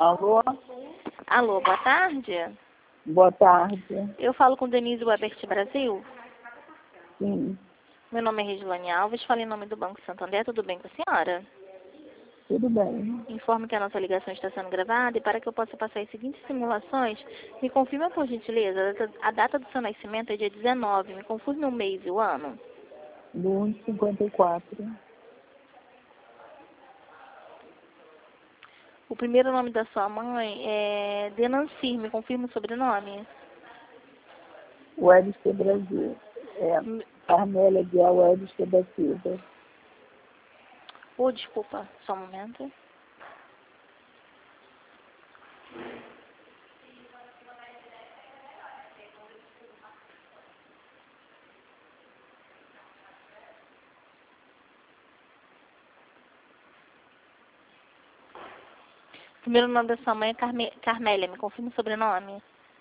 Alô? Alô, boa tarde. Boa tarde. Eu falo com Denise Webert Brasil. Sim, Meu nome é Regiane Alves, falo em nome do Banco Santander. Tudo bem com a senhora? tudo bem. Informo que a nossa ligação está sendo gravada e para que eu possa passar as seguintes simulações, me confirma por gentileza, a data do seu nascimento é dia 19, me confirme o mês e o ano. Do 1,54. O primeiro nome da sua mãe é Denancy, me confirma o sobrenome. Webster Brasil. Carmélia de Webster da Silva. Desculpa, só um momento. O primeiro nome da sua mãe é Carmélia, me confirma o sobrenome.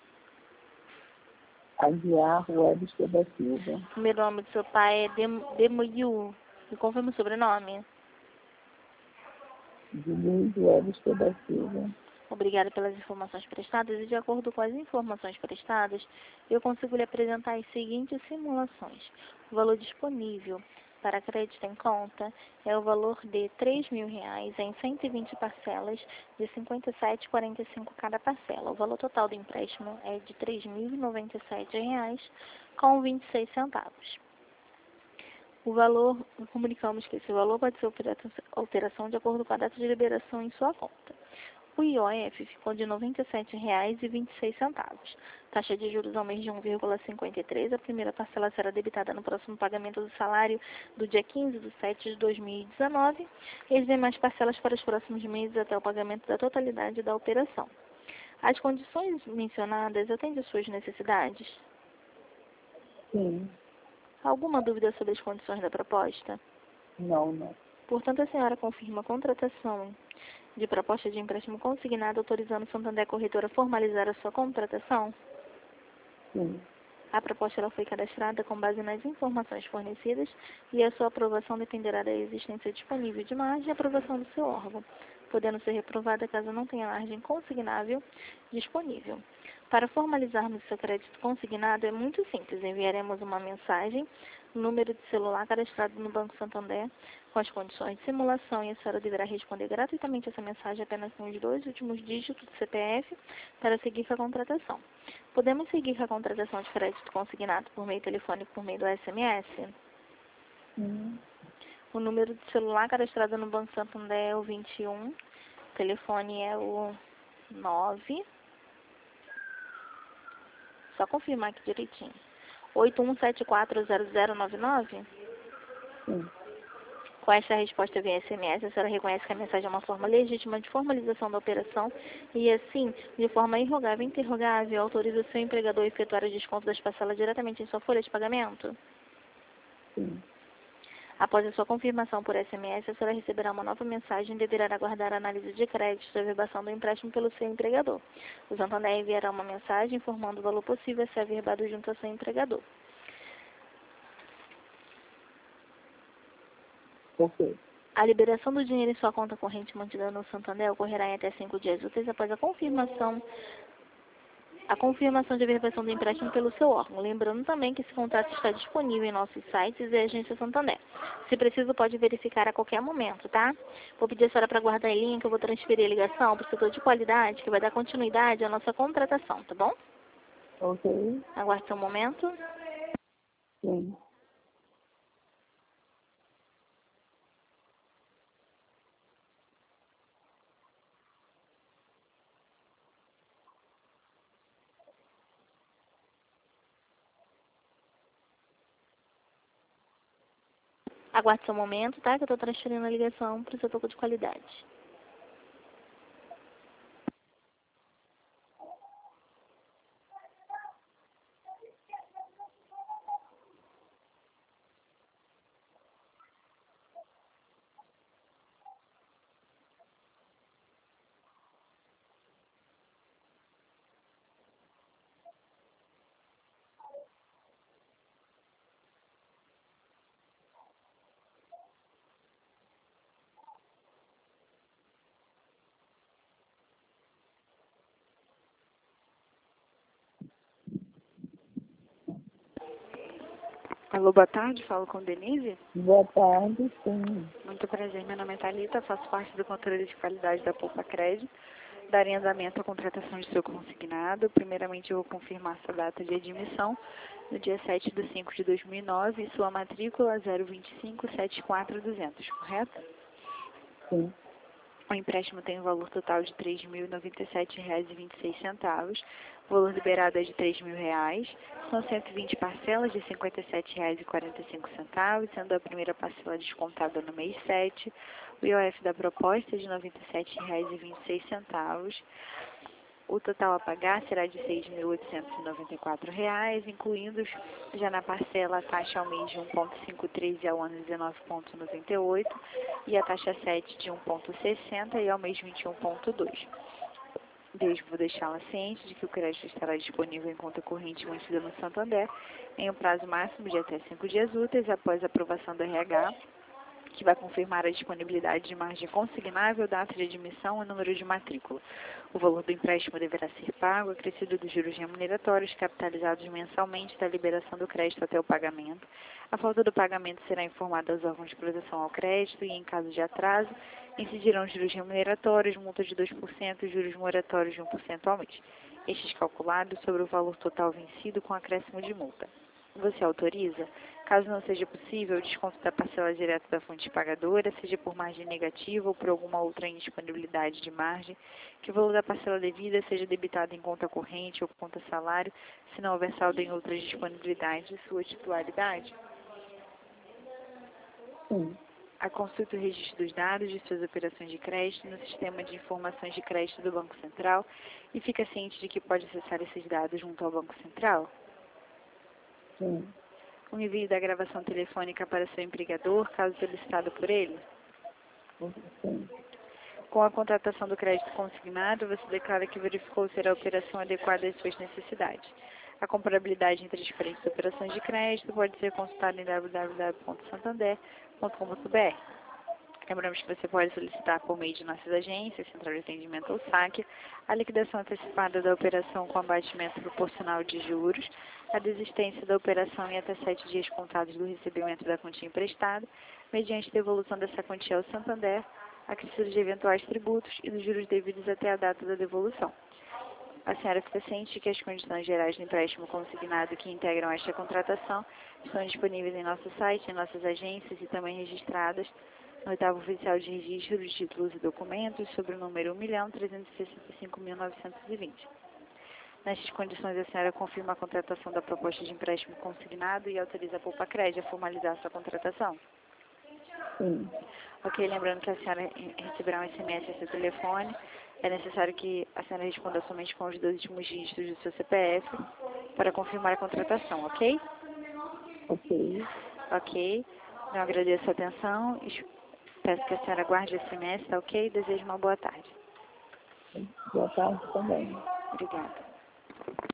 Aguiar Webster da Silva. O primeiro nome do seu pai é Demuyu, me confirma o sobrenome. De Luiz Webster da Silva. Obrigada pelas informações prestadas e de acordo com as informações prestadas, eu consigo lhe apresentar as seguintes simulações. O valor disponível para crédito em conta é o valor de R$ 3.000 em 120 parcelas de R$ 57,45 cada parcela. O valor total do empréstimo é de R$ 3.097 com 26 centavos. O valor, comunicamos que esse valor pode ser alteração de acordo com a data de liberação em sua conta. O IOF ficou de R$ 97,26. Taxa de juros ao mês de 1,53. A primeira parcela será debitada no próximo pagamento do salário do dia 15/7/2019 e as demais parcelas para os próximos meses até o pagamento da totalidade da operação. As condições mencionadas atendem às suas necessidades? Sim. Alguma dúvida sobre as condições da proposta? Não. Portanto, a senhora confirma a contratação de proposta de empréstimo consignado autorizando o Santander Corretora a formalizar a sua contratação? Sim. A proposta ela foi cadastrada com base nas informações fornecidas e a sua aprovação dependerá da existência disponível de margem e aprovação do seu órgão, podendo ser reprovada caso não tenha margem consignável disponível. Para formalizarmos seu crédito consignado é muito simples. Enviaremos uma mensagem, número de celular cadastrado no Banco Santander, com as condições de simulação, e a senhora deverá responder gratuitamente essa mensagem apenas com os 2 últimos dígitos do CPF para seguir com a contratação. Podemos seguir com a contratação de crédito consignado por meio telefônico por meio do SMS? Sim. O número de celular cadastrado no Banco Santander é o 21, o telefone é o 9, só confirmar aqui direitinho, 81740099? Sim. Com esta resposta via SMS, a senhora reconhece que a mensagem é uma forma legítima de formalização da operação e, assim, de forma irrogável e interrogável, autoriza o seu empregador a efetuar o desconto das parcelas diretamente em sua folha de pagamento? Sim. Após a sua confirmação por SMS, a senhora receberá uma nova mensagem e deverá aguardar a análise de crédito da averbação do empréstimo pelo seu empregador. O Santander enviará uma mensagem informando o valor possível a ser averbado junto ao seu empregador. Ok. A liberação do dinheiro em sua conta corrente mantida no Santander ocorrerá em até 5 dias úteis após a confirmação de averbação do empréstimo pelo seu órgão. Lembrando também que esse contrato está disponível em nossos sites e agência Santander. Se preciso, pode verificar a qualquer momento, tá? Vou pedir a senhora para guardar em linha que eu vou transferir a ligação para o setor de qualidade, que vai dar continuidade à nossa contratação, tá bom? Ok. Aguarde só um momento. Sim. Aguarde só um momento, tá? Que eu estou transferindo a ligação para o setor de qualidade. Alô, boa tarde, falo com Denise. Boa tarde, sim. Muito prazer, meu nome é Thalita, faço parte do controle de qualidade da Poupa Crédito. Darei andamento à contratação de seu consignado. Primeiramente, eu vou confirmar sua data de admissão no dia 7/5/2009 e sua matrícula 025-74200, correto? Sim. O empréstimo tem um valor total de R$ 3.097,26. O valor liberado é de R$ 3.000. São 120 parcelas de R$ 57,45, sendo a primeira parcela descontada no mês 7. O IOF da proposta é de R$ 97,26. O total a pagar será de R$ 6.894, incluindo já na parcela a taxa ao mês de 1,53 e ao ano 19,98 e a taxa 7 de 1,60 e ao mês 21,2. Vou deixá-la ciente de que o crédito estará disponível em conta corrente mantida no Santander em um prazo máximo de até 5 dias úteis após a aprovação do RH, que vai confirmar a disponibilidade de margem consignável, data de admissão e número de matrícula. O valor do empréstimo deverá ser pago, acrescido dos juros remuneratórios capitalizados mensalmente da liberação do crédito até o pagamento. A falta do pagamento será informada aos órgãos de proteção ao crédito e, em caso de atraso, incidirão juros remuneratórios, multa de 2% e juros moratórios de 1% ao mês. Estes calculados sobre o valor total vencido com acréscimo de multa. Você autoriza? Caso não seja possível, o desconto da parcela direta da fonte pagadora, seja por margem negativa ou por alguma outra indisponibilidade de margem, que o valor da parcela devida seja debitado em conta corrente ou conta salário, se não houver saldo em outras disponibilidades de sua titularidade. Sim. A consulta e o registro dos dados de suas operações de crédito no sistema de informações de crédito do Banco Central e fica ciente de que pode acessar esses dados junto ao Banco Central. Sim. O envio da gravação telefônica para seu empregador, caso solicitado por ele. Sim. Com a contratação do crédito consignado, você declara que verificou ser a operação adequada às suas necessidades. A comparabilidade entre as diferentes operações de crédito pode ser consultada em www.santander.com.br. Lembramos que você pode solicitar por meio de nossas agências, Central de Atendimento ou SAC, a liquidação antecipada da operação com abatimento proporcional de juros, a desistência da operação em até 7 dias contados do recebimento da quantia emprestada, mediante devolução dessa quantia ao Santander, acrescido de eventuais tributos e dos juros devidos até a data da devolução. A senhora fica ciente de que as condições gerais do empréstimo consignado que integram esta contratação estão disponíveis em nosso site, em nossas agências e também registradas no oitavo oficial de registro de títulos e documentos sobre o número 1.365.920. Nestas condições, a senhora confirma a contratação da proposta de empréstimo consignado e autoriza a Poupa Crédito a formalizar sua contratação. Sim. Ok, lembrando que a senhora receberá um SMS a seu telefone. É necessário que a senhora responda somente com os 2 últimos dígitos do seu CPF para confirmar a contratação, ok? Ok. Ok. Eu agradeço a atenção. Peço que a senhora guarde o SMS, tá ok? Desejo uma boa tarde. Boa tarde também. Obrigada.